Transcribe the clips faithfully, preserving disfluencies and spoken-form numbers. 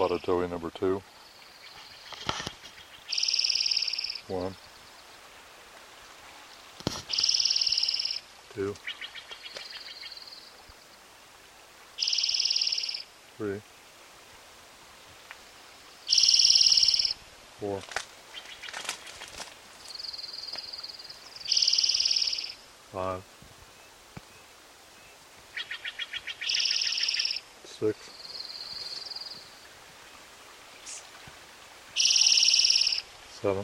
Spotted towhee number two. One. Two. Three. Four. Five. Six. Seven.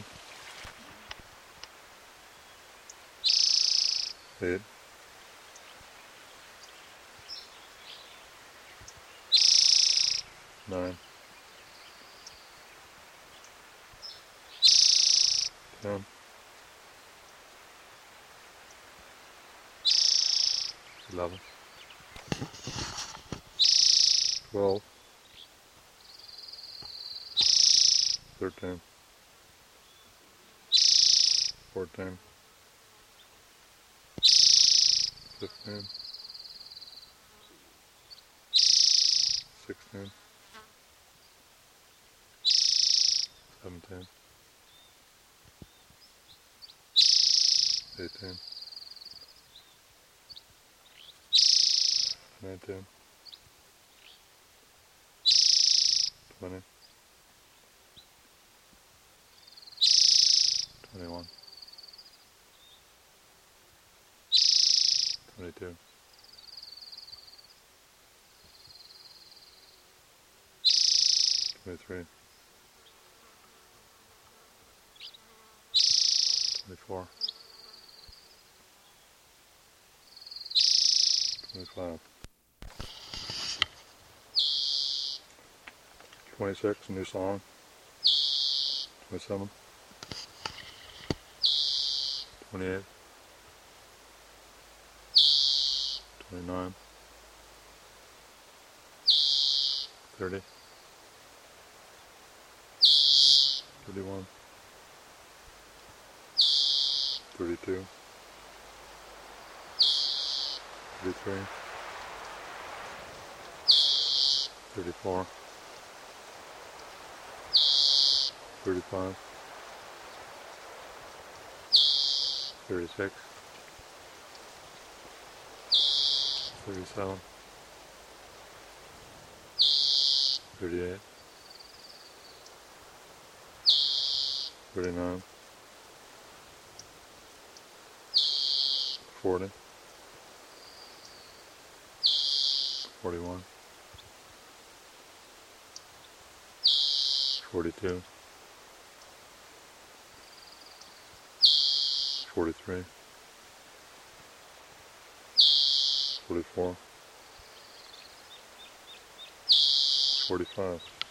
Eight. Nine. Ten. Eleven. Twelve. Thirteen. Fourteen. Fifteen. Sixteen. Seventeen. Eighteen. Nineteen. Twenty. Twenty-one. Twenty-two. Twenty-three. Twenty-four. Twenty-five. Twenty-six, new song. Twenty-seven. Twenty-eight. Twenty-nine. Thirty. Thirty-one. Thirty-two. Thirty-three. Thirty-four. Thirty-five. Thirty-six. Thirty-seven. Thirty-eight. Thirty-nine. Forty. Forty-one. Forty-two. Forty-three. Forty-four. Forty-five.